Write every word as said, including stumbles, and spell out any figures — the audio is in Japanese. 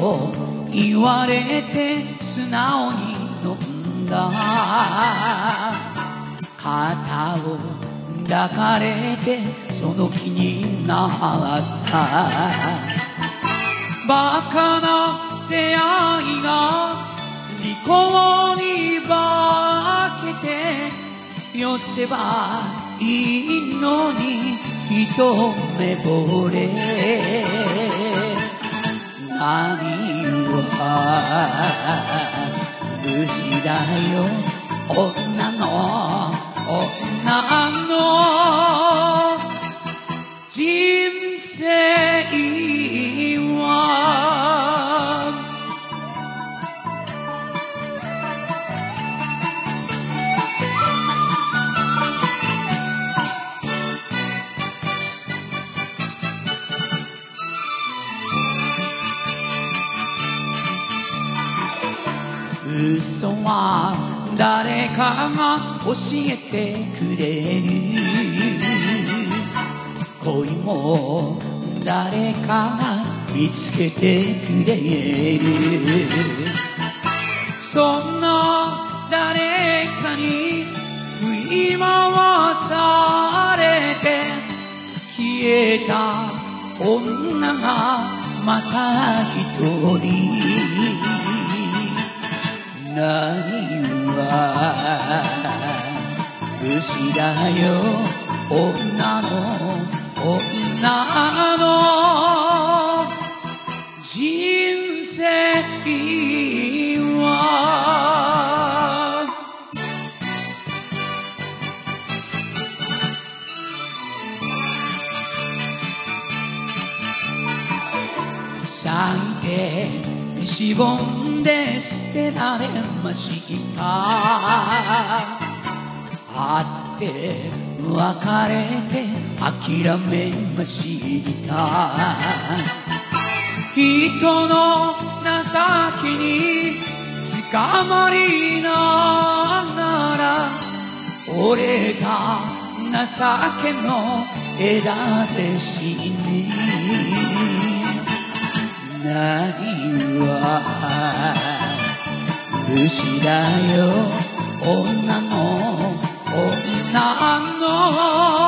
そう言われて素直に飲んだ。肩を抱かれてその気になった。バカな出会いが利口に化けて寄せばいいのに一目惚れ。何は無事だよ女の女の人生は。嘘は誰かが教えてくれる。恋も誰かが見つけてくれる。そんな誰かに振り回されて消えた女がまた一人。何は不思だよ女の女の人生は。咲いてしぼんで捨てられました。会って別れて諦めました。人の情けに捕まりながら折れた情けの枝で死に。何は不思だよ女の女の